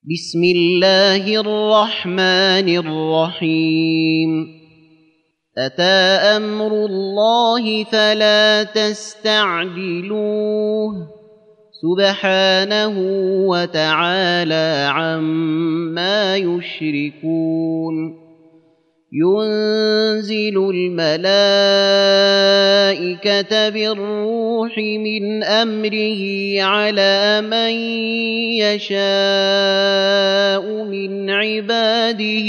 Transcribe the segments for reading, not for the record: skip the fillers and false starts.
بسم الله الرحمن الرحيم أتى أمر الله فلا تستعجلوه سبحانه وتعالى عما يشركون ينزل الملائكة بالروح من أمره على من يشاء من عباده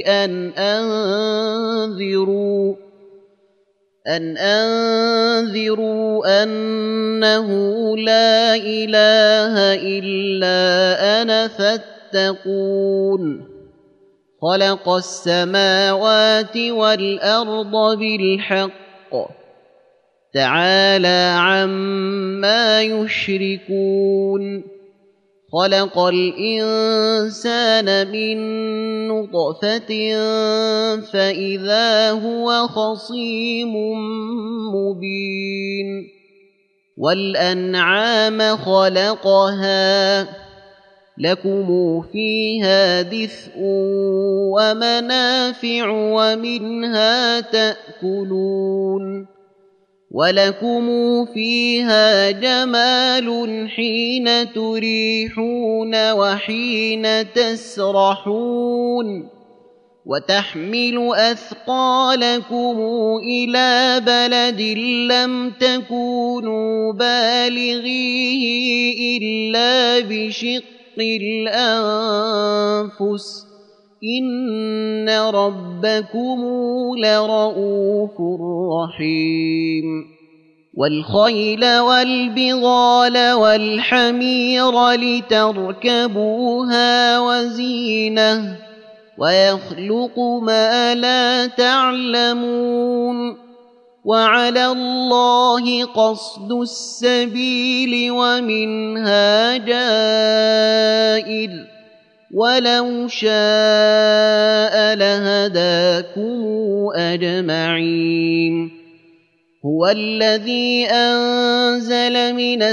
أن أنذروا أنه لا إله إلا أنا فاتقون خلق السماوات والأرض بالحق تعالى عما يشركون خلق الإنسان من نطفة فإذا هو خصيم مبين والأنعام خلقها لكم فيها دفء ومنافع ومنها تأكلون ولكم فيها جمال حين تريحون وحين تسرحون وتحمل أثقالكم إلى بلد لم تكونوا بالغيه إلا بشق الأنفس إن ربكم لرؤوف رحيم والخيل والبغال والحمير لتركبوها وزينة ويخلق ما لا تعلمون وعلى الله قصد السبيل ومنها جائر ولو شاء لهداكم أجمعين هو الذي أنزل من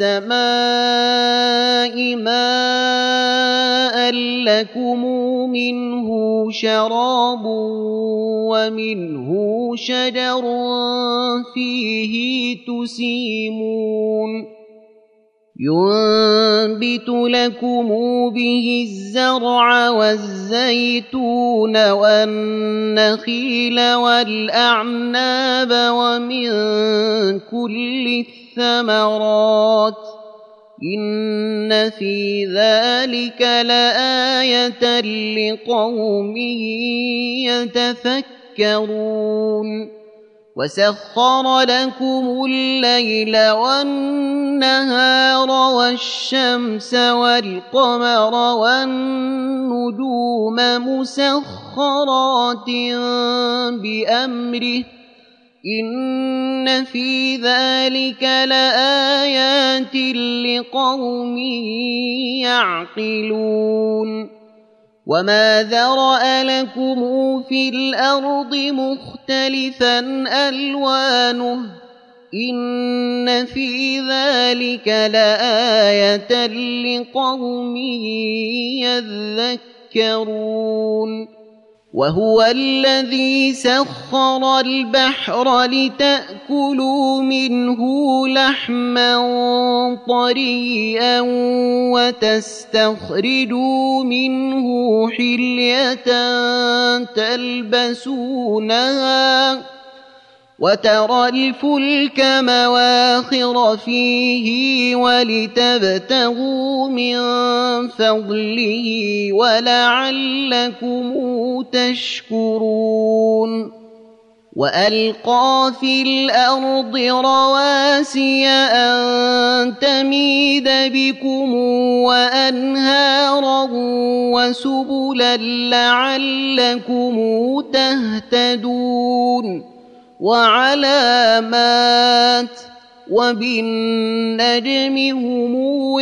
السماء ماء لكم منه شراب ومنه شجر فيه تسيمون ينبت لكم به الزرع والزيتون والنخيل والأعناب ومن كل الثمرات إن في ذلك لآية لقوم يتفكرون وسخر لكم الليل والنهار والشمس والقمر والنجوم مسخرات بأمره إن في ذلك لآيات لقوم يعقلون وما ذرأ لكم في الأرض مختلفا ألوانه إن في ذلك لآية لقوم يذكرون وهو الذي سخر البحر لتأكلوا منه لحما طريا وتستخرجوا منه حلية تلبسونها وترى الفلك مواخر فيه ولتبتغوا من فضله ولعلكم تشكرون وألقى في الأرض رواسي أن تميد بكم وأنهارا وسبلا لعلكم تهتدون وعلامات وبالنجم هم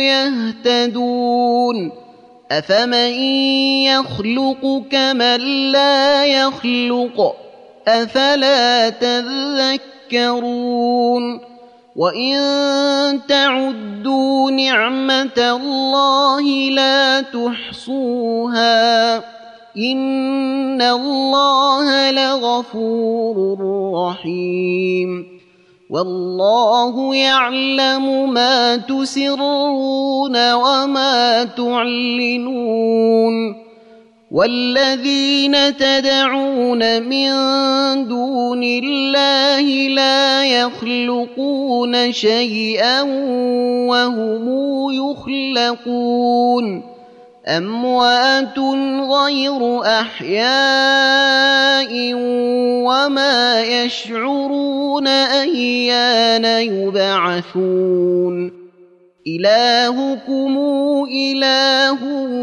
يهتدون أفمن يخلق كمن لا يخلق أفلا تذكرون وإن تعدوا نعمة الله لا تحصوها إن الله لغفور رحيم والله يعلم ما تسرون وما تعلنون والذين تدعون من دون الله لا يخلقون شيئا وهم يخلقون أموات غير أحياء وما يشعرون أيان يبعثون إلهكم إله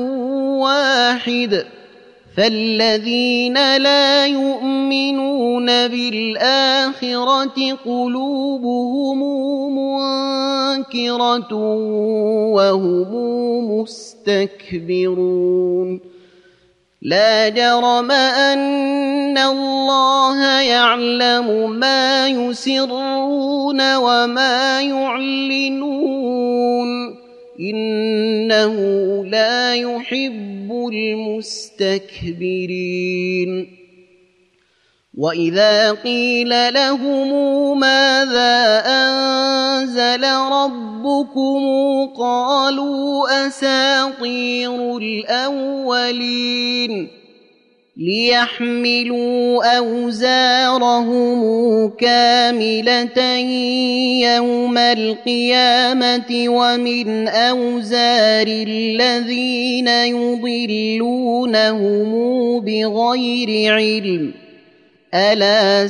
واحد فالذين لا يؤمنون بالآخرة قلوبهم منكرة وهم مستكبرون لا جرم أن الله يعلم ما يسرون وما يعلنون إنه لا يحب المستكبرين وإذا قيل لهم ماذا أنزل ربكم قالوا أساطير الأولين ليحملوا أوزارهم كاملة يوم القيامة ومن أوزار الذين يضلونهم بغير علم ألا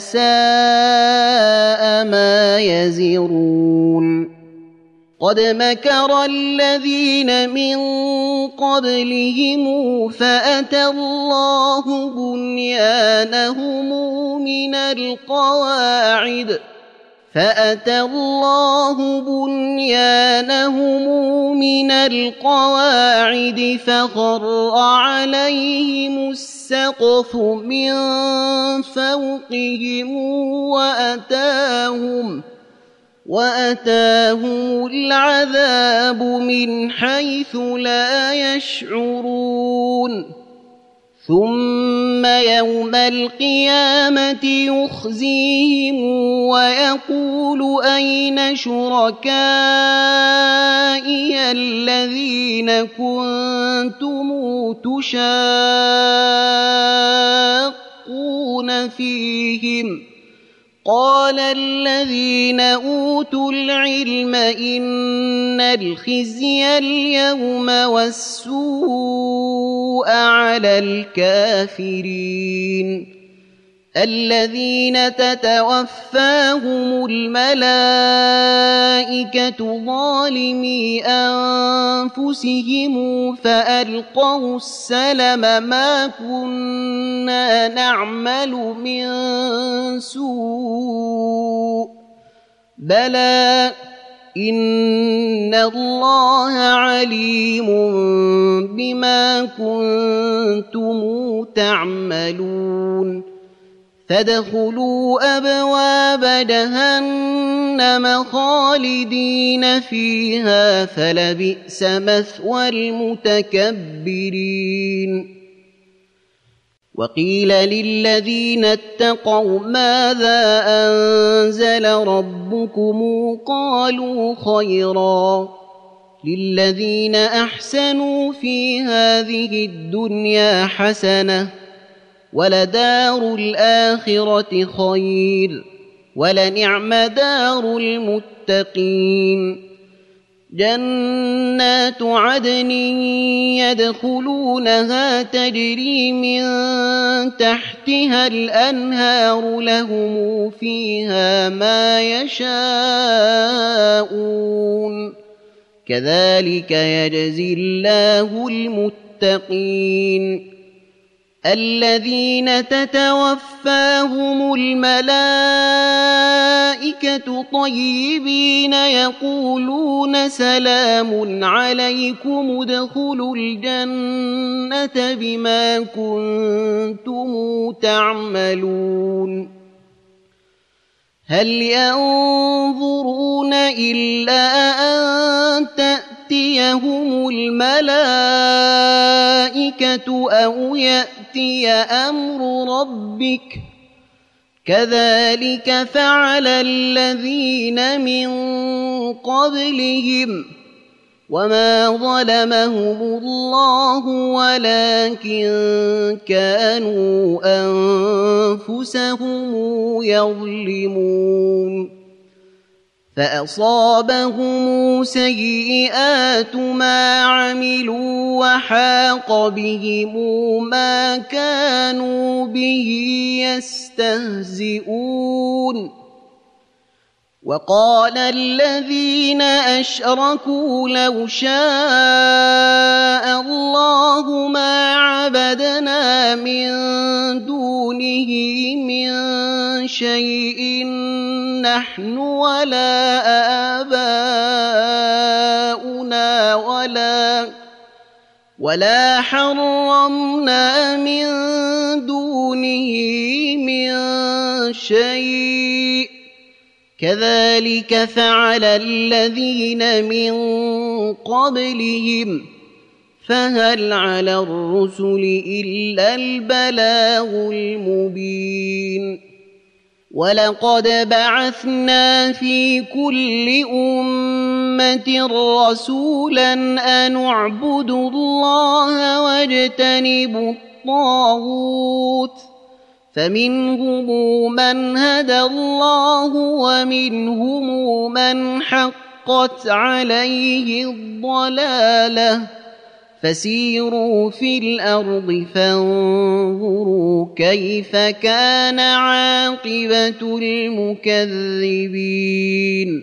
ساء ما يزرون قد مكر الذين من قبلهم فأتى الله بنيانهم من القواعد فخر عليهم السقف من فوقهم وأتاهم العذاب من حيث لا يشعرون ثم يوم القيامة يخزيهم ويقول أين شركائي الذين كنتم تشاقون فيهم قال الذين أوتوا العلم إن الخزي اليوم والسوء على الكافرين الذين تتوفاهم الملائكة ظالمي أنفسهم فألقوا السلم ما كنا نعمل من سوء بلى إن الله عليم بما كنتم تعملون فادخلوا أبواب جهنم خالدين فيها فلبئس مثوى المتكبرين وقيل للذين اتقوا ماذا أنزل ربكم قالوا خيرا للذين أحسنوا في هذه الدنيا حسنة ولدار الآخرة خير ولنعم دار المتقين جنات عدن يدخلونها تجري من تحتها الأنهار لهم فيها ما يشاءون كذلك يجزي الله المتقين الذين تتوفاهم الملائكة طيبين يقولون سلام عليكم ادخلوا الجنة بما كنتم تعملون هل ينظرون إلا أن تأتيهم الملائكة أو يأتي أمر ربك كذلك فعل الذين من قبلهم وما ظلمهم الله ولكن كانوا أنفسهم يظلمون فأصابهم سيئات ما عملوا وحاق بهم ما كانوا به يستهزئون وقال الذين أشركوا لو شاء الله ما عبدنا من دونه من شيء نحن ولا آباؤنا ولا حرمنا من دونه من شيء كذلك فعل الذين من قبلهم فهل على الرسل إلا البلاغ المبين ولقد بعثنا في كل أمة رسولا أن اعبدوا الله واجتنبوا الطاغوت فمنهم من هدى الله ومنهم من حقت عليه الضلالة فسيروا في الأرض فانظروا كيف كان عاقبة المكذبين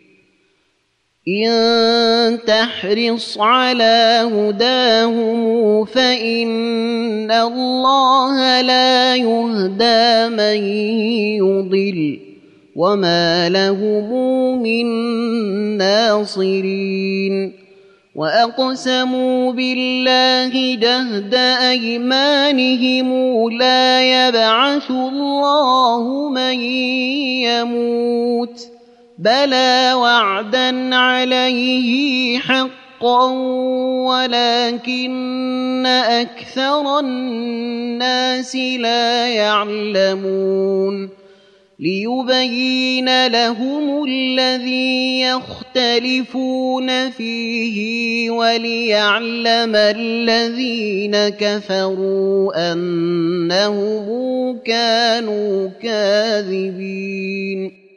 إن تحرص على هداهم فإن الله لا يهدى من يضل وما لهم من ناصرين وأقسموا بالله جهد أيمانهم لا يبعث الله من يموت بلى وعدا عليه حقا ولكن أكثر الناس لا يعلمون ليبين لهم الذي يختلفون فيه وليعلم الذين كفروا أنهم كانوا كاذبين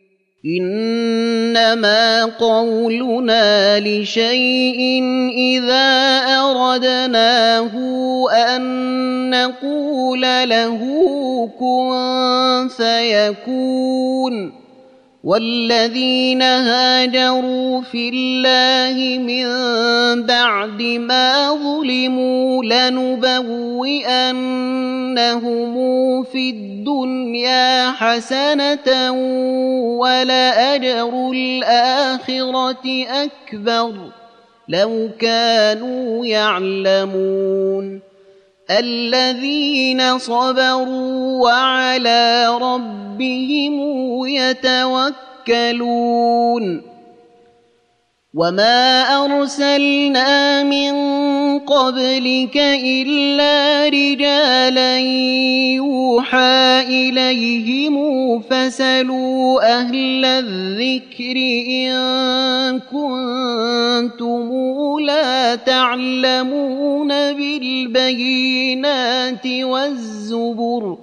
إنما قولنا لشيء إذا أردناه أن نقول له كن فيكون والذين هاجروا في الله من بعد ما ظلموا لنبوئنهم في الدنيا حسنة ولأجر الآخرة أكبر لو كانوا يعلمون الذين صبروا وعلى ربهم يتوكلون وما أرسلنا من قبلك إلا رجالا يوحى إليهم فاسألوا أهل الذكر إن كنتم لا تعلمون بالبينات والزبر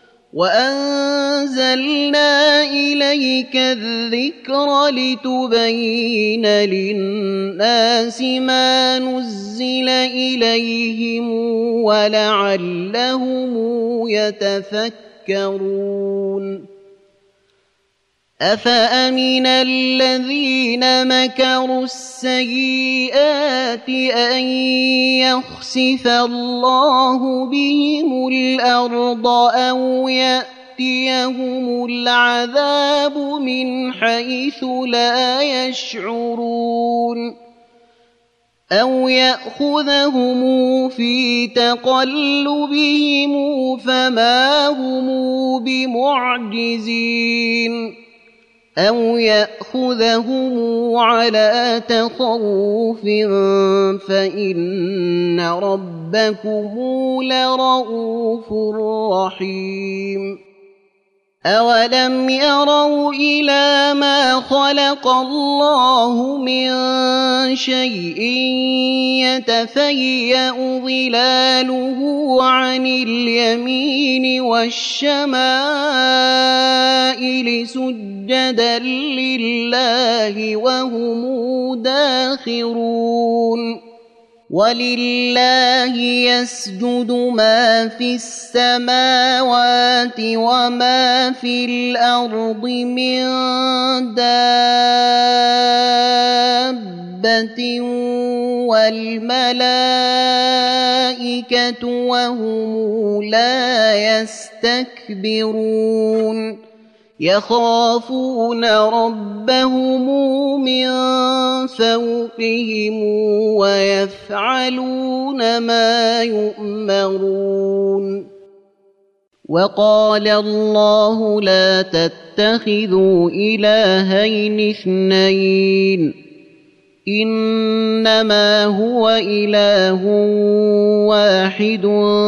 وأنزلنا إليك الذكر لتبين للناس ما نزل إليهم ولعلهم يتفكرون أفأمن الذين مكروا السيئات أن يخسف الله بهم الأرض أو يأتيهم العذاب من حيث لا يشعرون أو يأخذهم في تقلبهم فما هم بمعجزين أو يأخذهم على تخوف فإن ربكم لرءوف رحيم أولم يروا إلى ما خلق الله من شيء يتفيأ ظلاله عن اليمين والشمائل سجدا لله وهم داخرون ولله يسجد ما في السماوات وما في الأرض من دابة والملائكة وهم لا يستكبرون يخافون ربهم من فوقهم ويفعلون ما يؤمرون وقال الله لا تتخذوا إلهين اثنين إنما هو إله واحد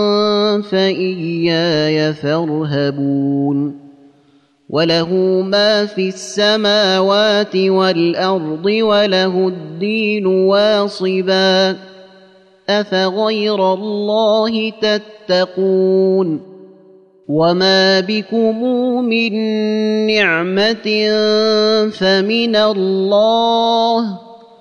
فإياي فارهبون وله ما في السماوات والأرض وله الدين واصبا أفغير الله تتقون وما بكم من نعمة فمن الله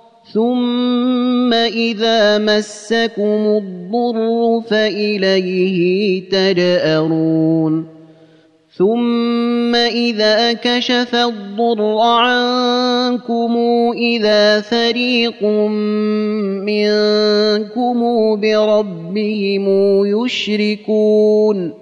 ثم إذا مسكم الضر فإليه تجأرون ثم إذا كشف الضر عنكم إذا فريق منكم بربهم يشركون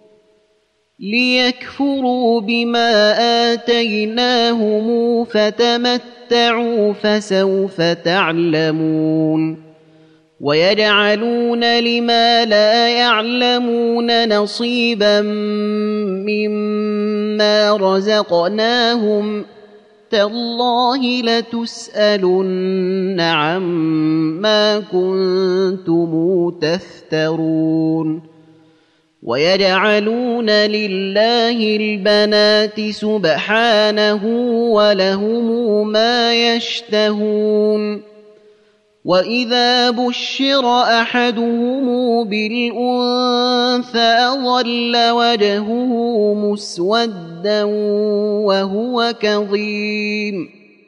ليكفروا بما آتيناهم فتمتعوا فسوف تعلمون ويجعلون لما لا يعلمون نصيبا مما رزقناهم تالله لتسألن عما كنتم تفترون ويجعلون لله البنات سبحانه ولهم ما يشتهون وإذا بشر أحدهم بالأنثى ظل وجهه مسودا وهو كظيم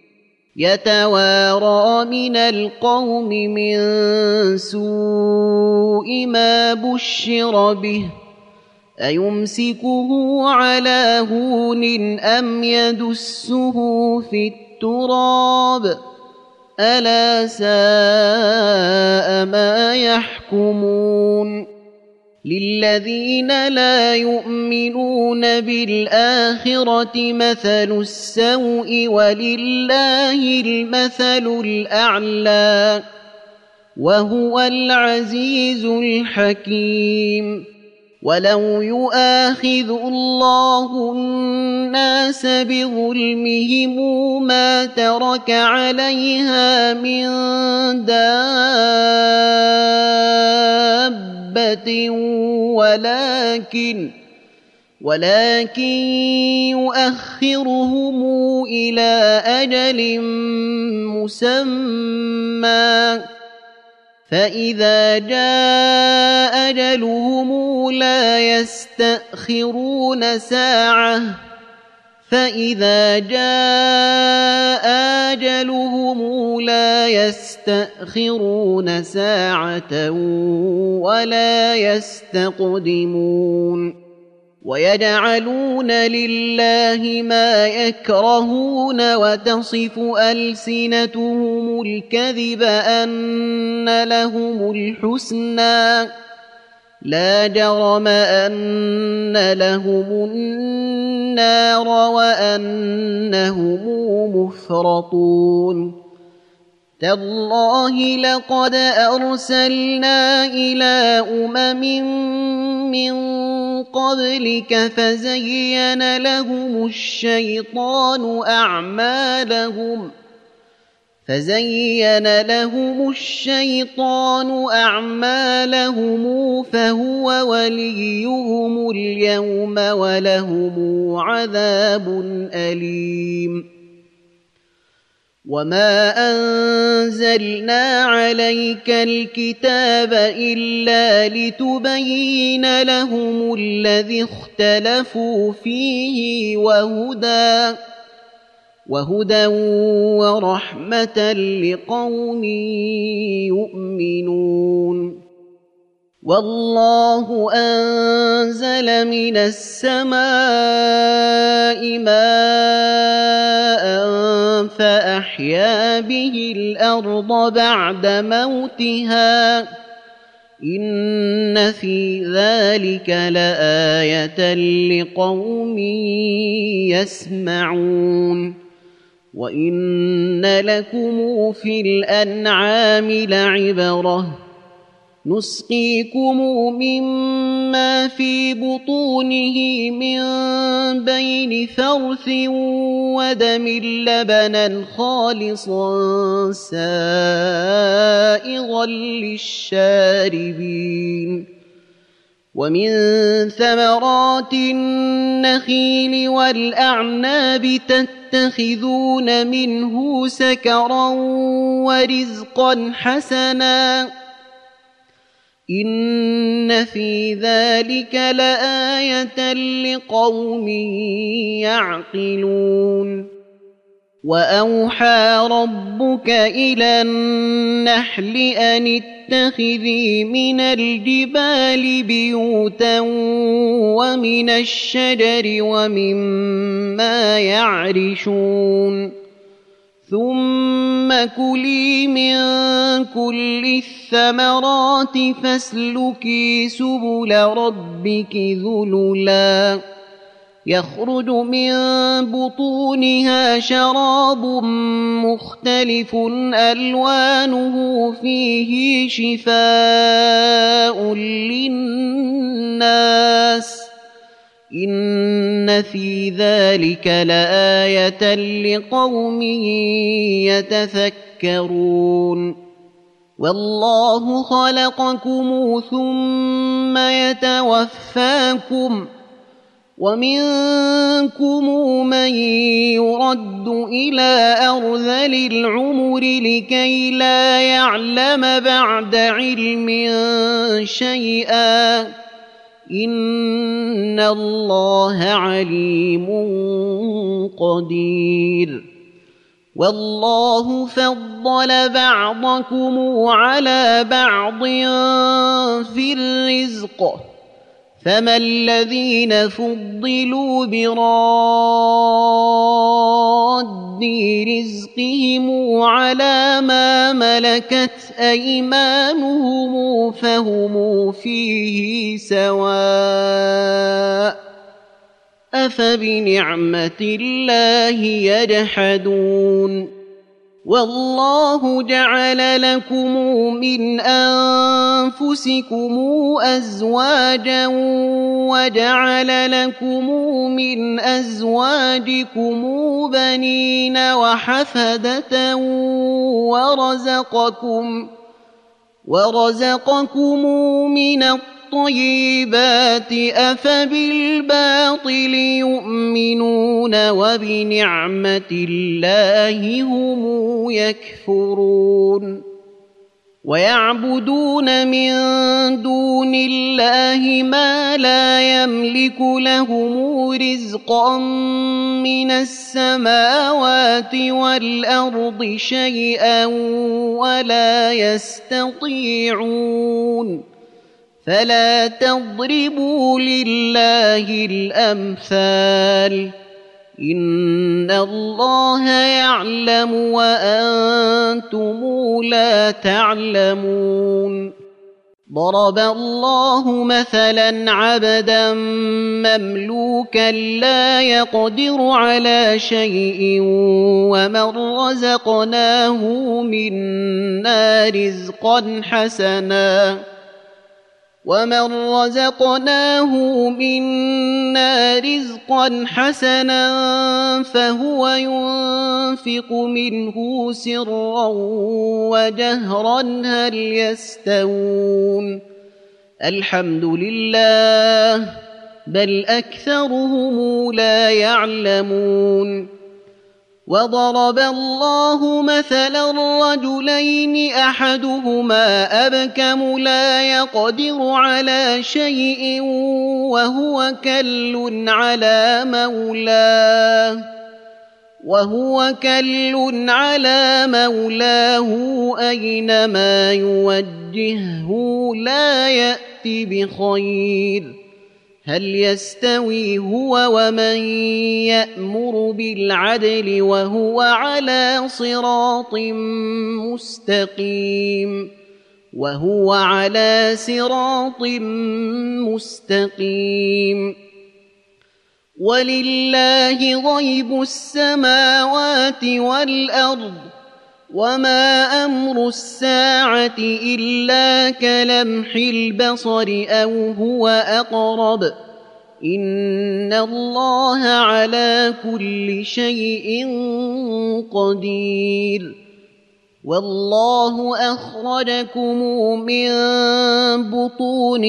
يتوارى من القوم من سوء ما بشر به أيمسكه على هون أم يدسه في التراب ألا ساء ما يحكمون للذين لا يؤمنون بالآخرة مثل السوء ولله المثل الأعلى وهو العزيز الحكيم ولو يؤاخذ الله الناس بظلمهم ما ترك عليها من دابة ولكن يؤخرهم إلى أجل مسمى فإذا جاء أجلهم لا يستأخرون ساعة فإذا جاء أجلهم لا يستأخرون ساعة ولا يستقدمون ويجعلون لله ما يكرهون وتصف ألسنتهم الكذب أن لهم الحسنى لا جرم أن لهم النار وأنهم مفرطون تالله لقد أرسلنا إلى من قبلك فزين لهم الشيطان أعمالهم فهو وليهم اليوم ولهم عذاب أليم وما أنزلنا عليك الكتاب إلا لتبين لهم الذي اختلفوا فيه وهدى ورحمة لقوم يؤمنون والله أنزل من السماء ماء فأحيا به الأرض بعد موتها إن في ذلك لآية لقوم يسمعون وإن لكم في الأنعام لعبرة نسقيكم مما في بطونه من بين فرث ودم لبنا خالصا سائغا للشاربين ومن ثمرات النخيل والأعناب تتخذون منه سكرا ورزقا حسنا إن في ذلك لآية لقوم يعقلون وأوحى ربك إلى النحل أن اتخذي من الجبال بيوتا ومن الشجر ومما يعرشون ثم كلي من كل الثمرات فاسلكي سبل ربك ذللا يخرج من بطونها شراب مختلف ألوانه فيه شفاء للناس إن في ذلك لآية لقوم يتفكرون والله خلقكم ثم يتوفاكم ومنكم من يرد إلى أرذل العمر لكي لا يعلم بعد علم شيئا إن الله عليم قدير والله فضل بعضكم على بعض في الرزق فما الذين فضلوا براد رزقهم على ما ملكت أيمانهم فهم فيه سواء أفبنعمة الله يجحدون والله جعل لكم من أنفسكم أزواجا وجعل لكم من أزواجكم بنين وحفدة ورزقكم من الطيبات أفبالباطل يؤمنون وبنعمة الله هم يكفرون ويعبدون من دون الله ما لا يملك لهم رزقا من السماوات والأرض شيئا ولا يستطيعون فلا تضربوا لله الأمثال إن الله يعلم وأنتم لا تعلمون ضرب الله مثلا عبدا مملوكا لا يقدر على شيء ومن رزقناه منا رزقا حسنا فهو ينفق منه سرا وجهرا هل يستوون الحمد لله بل أكثرهم لا يعلمون وضرب الله مثلا رجلين أحدهما أبكم لا يقدر على شيء وهو كل على مولاه أينما يوجهه لا يأتي بخير هل يستوي هو ومن يأمر بالعدل وهو على صراط مستقيم ولله غيب السماوات والأرض وما أمر الساعة إلا كلمح البصر أو هو أقرب إن الله على كل شيء قدير والله أخرجكم من بطون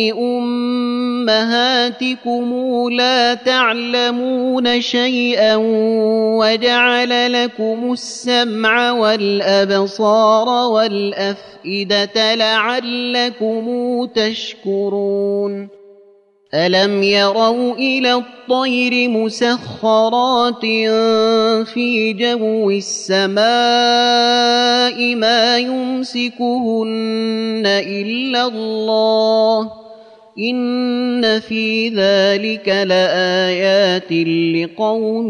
أمهاتكم لا تعلمون شيئا وجعل لكم السمع والأبصار والأفئدة لعلكم تشكرون ألم يروا إلى الطير مسخرات في جو السماء ما يمسكهن إلا الله إن في ذلك لآيات لقوم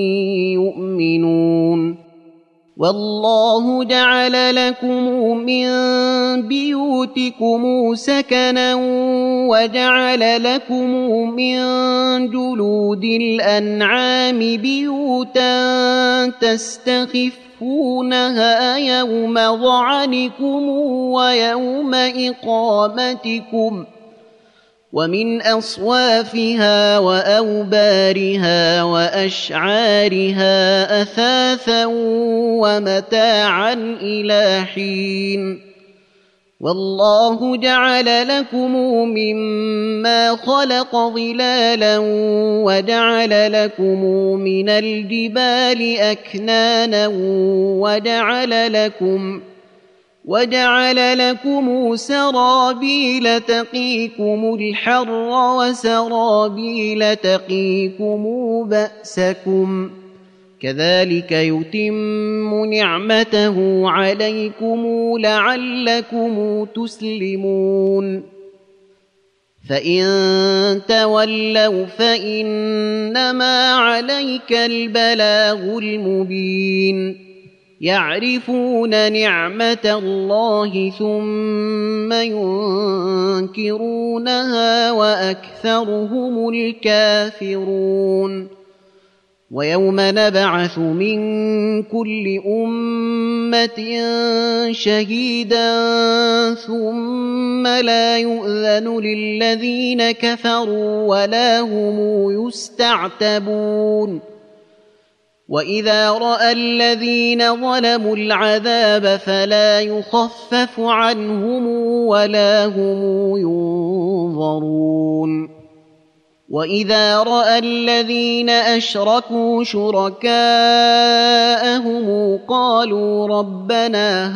يؤمنون والله جعل لكم من بيوتكم سكنا وجعل لكم من جلود الأنعام بيوتا تستخفونها يوم ظعنكم ويوم إقامتكم ومن أصوافها وأوبارها وأشعارها أثاثا ومتاعا إلى حين والله جعل لكم مما خلق ظلالا وجعل لكم من الجبال أكنانا وجعل لكم سرابيل تقيكم الحر وسرابيل تقيكم بأسكم كذلك يتم نعمته عليكم لعلكم تسلمون فإن تولوا فإنما عليك البلاغ المبين يعرفون نعمة الله ثم ينكرونها وأكثرهم الكافرون ويوم نبعث من كل أمة شهيدا ثم لا يؤذن للذين كفروا ولا هم يستعتبون وإذا رأى الذين ظلموا العذاب فلا يخفف عنهم ولا هم ينظرون وإذا رأى الذين أشركوا شركاءهم قالوا ربنا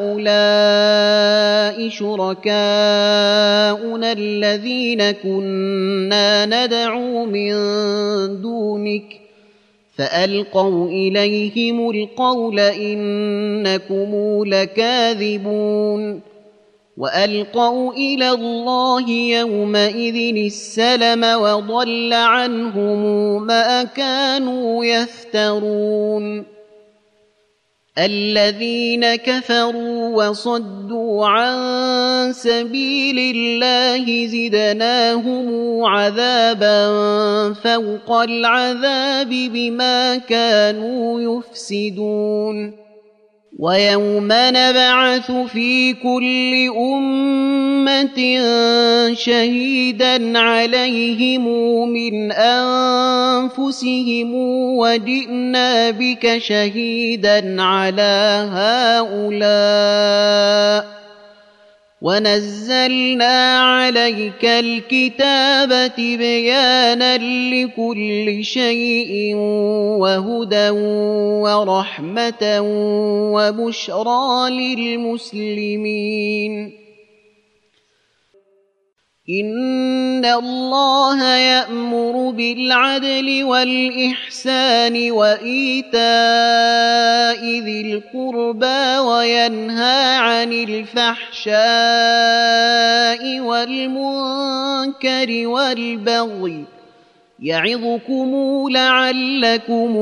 هؤلاء شركاؤنا الذين كنا ندعو من دونك فألقوا إليهم القول إنكم لكاذبون وألقوا إلى الله يومئذ السلم وضل عنهم ما كانوا يفترون الذين كفروا وصدوا عن سبيل الله زدناهم عذابا فوق العذاب بما كانوا يفسدون ويوم نبعث في كل أمة شهيدا عليهم من أنفسهم وجئنا بك شهيدا على هؤلاء ونزلنا عليك الكتاب بيانا لكل شيء وهدى ورحمة وبشرى للمسلمين إن الله يأمر بالعدل والإحسان وإيتاء ذي القربى وينهى عن الفحشاء والمنكر والبغي يعظكم لعلكم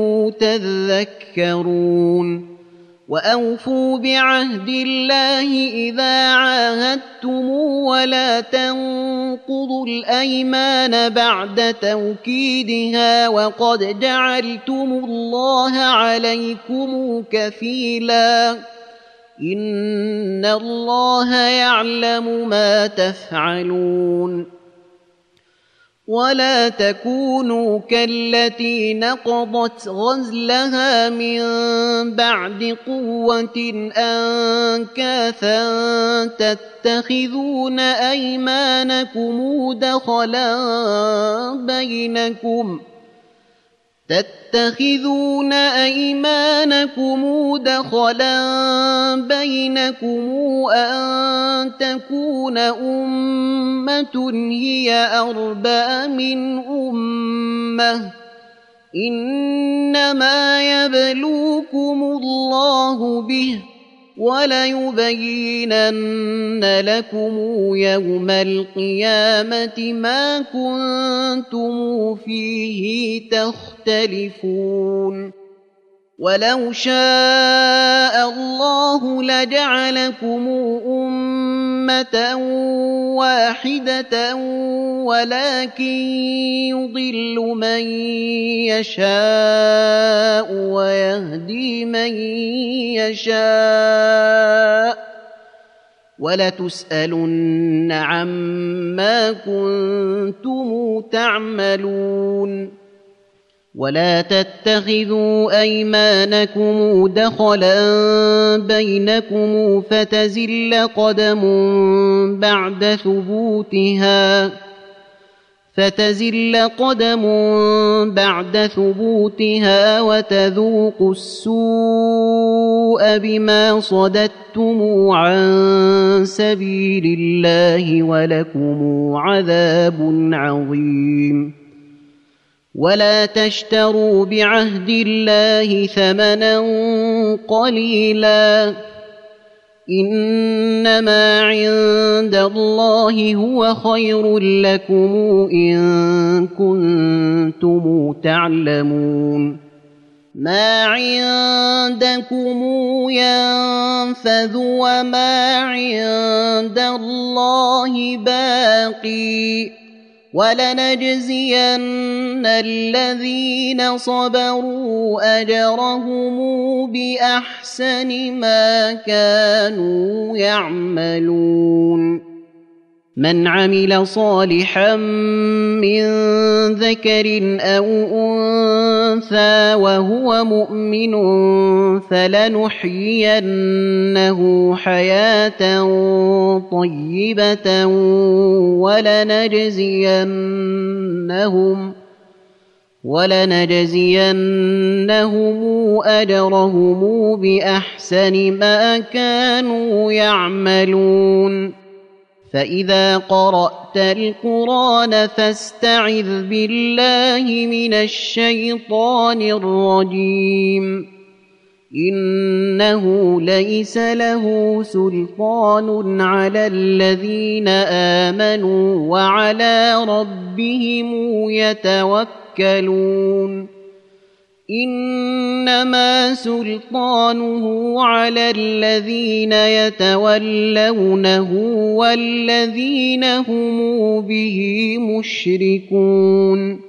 تذكرون وأوفوا بعهد الله إذا عاهدتم ولا تنقضوا الأيمان بعد توكيدها وقد جعلتم الله عليكم كفيلا إن الله يعلم ما تفعلون ولا تكونوا كالتي نقضت غزلها من بعد قوة أنكاثا تتخذون أيمانكم دخلا بينكم أن تكون أمة هي أربى من أمة إنما يبلوكم الله به وليبينن لكم يوم القيامة ما كنتم فيه تختلفون ولو شاء الله لجعلكم أمة واحدة ولكن يضل من يشاء ويهدي من يشاء ولتسألن عما كنتم تعملون ولا تتخذوا أيمانكم دخلا بينكم فتزل قدم بعد ثبوتها وتذوقوا السوء بما صددتم عن سبيل الله ولكم عذاب عظيم ولا تشتروا بعهد الله ثمنا قليلا إنما عند الله هو خير لكم إن كنتم تعلمون ما عندكم ينفذ وما عند الله باقي ولنجزين الذين صبروا أجرهم بأحسن ما كانوا يعملون من عمل صالحا من ذكر أو أنثى وهو مؤمن فلنحيينه حياة طيبة ولنجزينهم أجرهم بأحسن ما كانوا يعملون فإذا قرأت القرآن فاستعذ بالله من الشيطان الرجيم إنه ليس له سلطان على الذين آمنوا وعلى ربهم يتوكلون إنما سلطانه على الذين يتولونه والذين هم به مشركون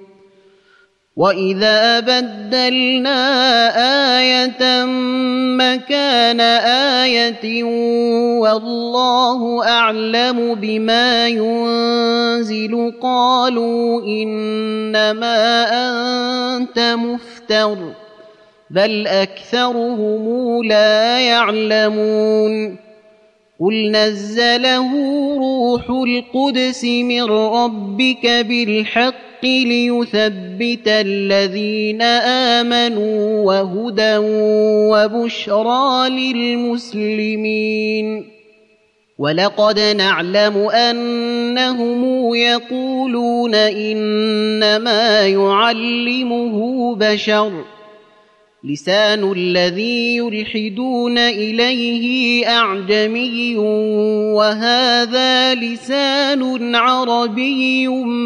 وإذا بدلنا آية مكان آية والله أعلم بما ينزل قالوا إنما أنت مفتر بل أكثرهم لا يعلمون قل نزله روح القدس من ربك بالحق ليثبت الذين آمنوا وهدى وبشرى للمسلمين ولقد نعلم أنهم يقولون إنما يعلمه بشر لسان الذي يلحدون إليه أعجمي وهذا لسان عربي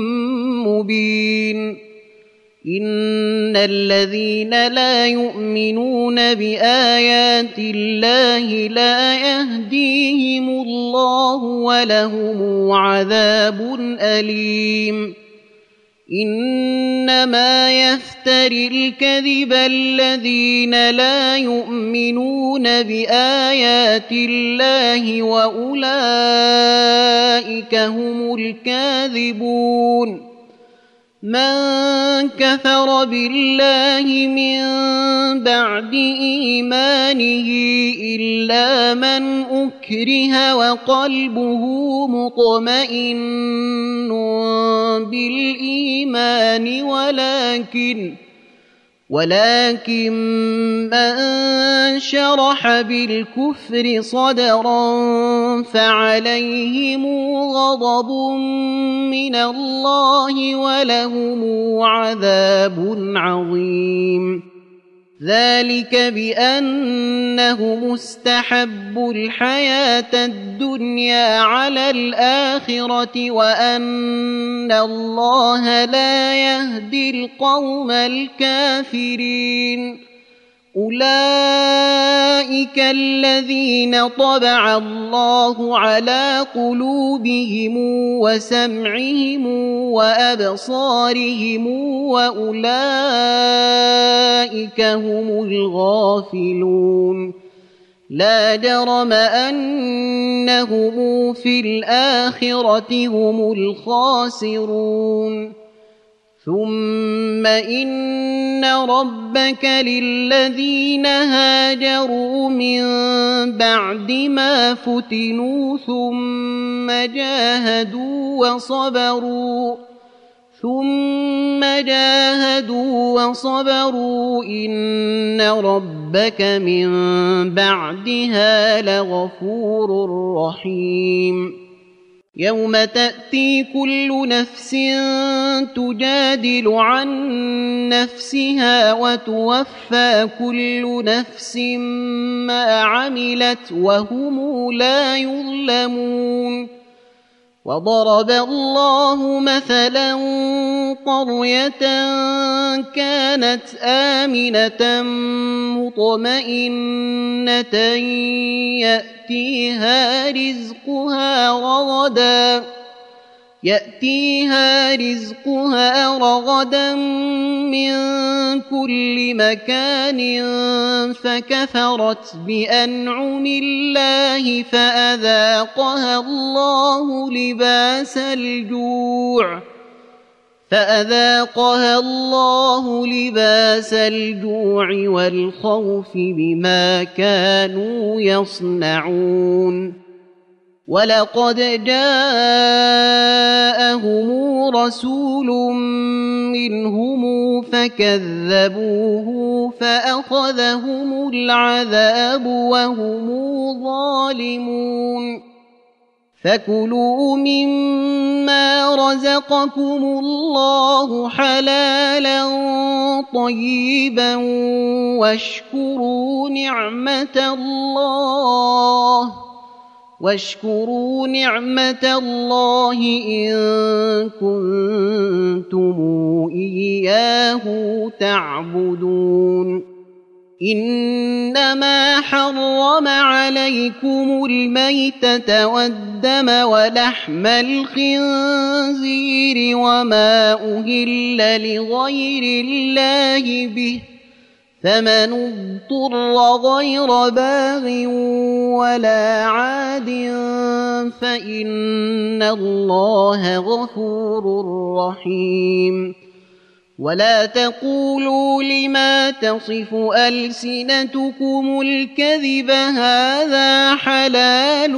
مبين إن الذين لا يؤمنون بآيات الله لا يهديهم الله ولهم عذاب أليم إنما يفتري الكذب الذين لا يؤمنون بآيات الله وأولئك هم الكاذبون من كفر بالله من بعد إيمانه إلا من أكره وقلبه مطمئن بالإيمان ولكن من شرح بالكفر صدرا فعليهم غضب من الله ولهم عذاب عظيم ذلك بأنهم استحبوا الحياة الدنيا على الآخرة وأن الله لا يهدي القوم الكافرين أولئك الذين طبع الله على قلوبهم وسمعهم وأبصارهم وأولئك هم الغافلون لا جرم أنهم في الآخرة هم الخاسرون ثم إن ربك للذين هاجروا من بعد ما فتنوا ثم جاهدوا وصبروا إن ربك من بعدها لغفور رحيم يوم تأتي كل نفس تجادل عن نفسها وتوفى كل نفس ما عملت وهم لا يظلمون وضرب الله مثلا قرية كانت آمنة مطمئنة يأتيها رزقها رغدا من كل مكان فكفرت بأنعم الله فأذاقها الله لباس الجوع والخوف بما كانوا يصنعون ولقد جاءهم رسول منهم فكذبوه فأخذهم العذاب وهم ظالمون فكلوا مما رزقكم الله حلالا طيبا واشكروا نعمة الله إن كنتم إياه تعبدون إنما حرم عليكم الميتة والدم ولحم الخنزير وما أهل لغير الله به فمن اضطر غير باغ ولا عاد فإن الله غفور رحيم ولا تقولوا لما تصف ألسنتكم الكذب هذا حلال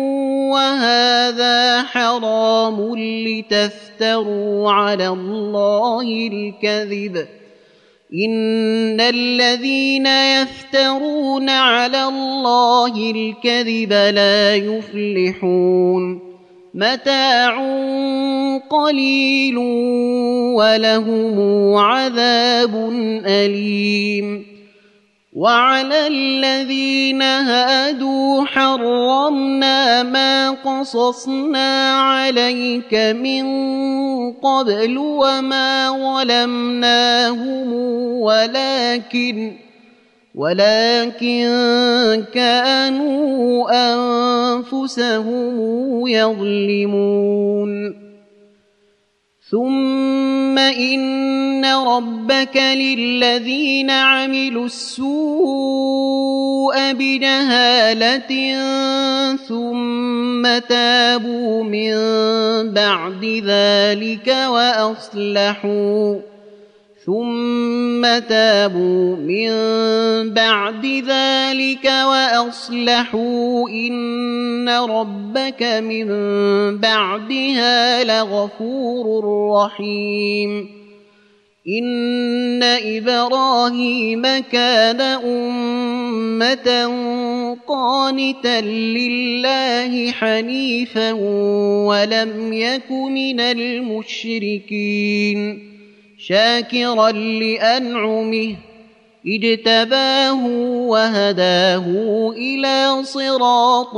وهذا حرام لتفتروا على الله الكذب إن الذين يفترون على الله الكذب لا يفلحون متاع قليل ولهم عذاب أليم وعلى الذين هادوا حرمنا ما قصصنا عليك من قبل وما ظلمناهم ولكن كانوا أنفسهم يظلمون ثم إن ربك للذين عملوا السوء بجهالة ثم تابوا من بعد ذلك وأصلحوا إن ربك من بعدها لغفور رحيم إن إبراهيم كان أمة قانتا لله حنيفا ولم يك من المشركين شاكرا لأنعمه اجتباه وهداه إلى صراط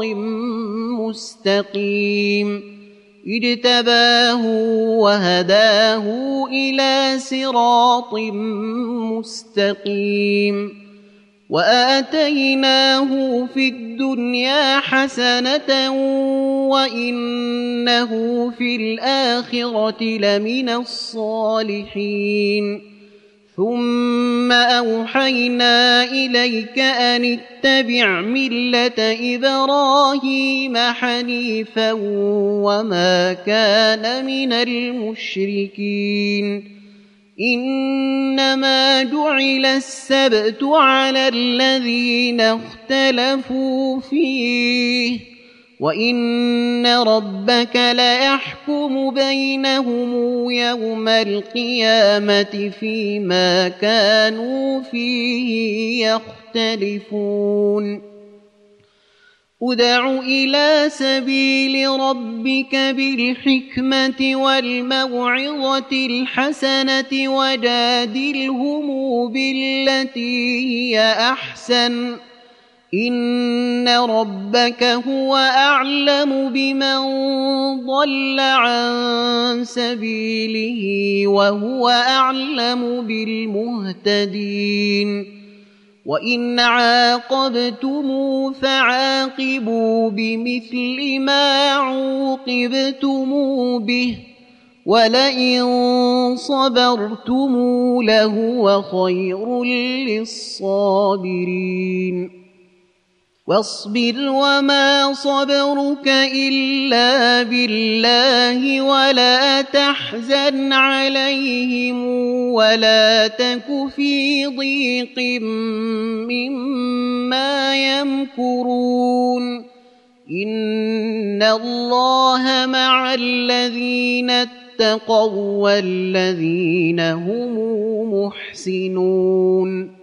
مستقيم وآتيناه في الدنيا حسنة وإنه في الآخرة لمن الصالحين ثم أوحينا إليك أن اتبع ملة إبراهيم حنيفا وما كان من المشركين إنما جعل السبت على الذين اختلفوا فيه وإن ربك ليحكم بينهم يوم القيامة فيما كانوا فيه يختلفون ادع إلى سبيل ربك بالحكمة والموعظة الحسنة وجادلهم بالتي هي أحسن إن ربك هو أعلم بمن ضل عن سبيله وهو أعلم بالمهتدين وإن عاقبتم فعاقبوا بمثل ما عوقبتم به ولئن صبرتم لهو خير للصابرين واصبر وما صبرك إلا بالله ولا تحزن عليهم ولا تك في ضيق مما يمكرون إن الله مع الذين اتقوا والذين هم محسنون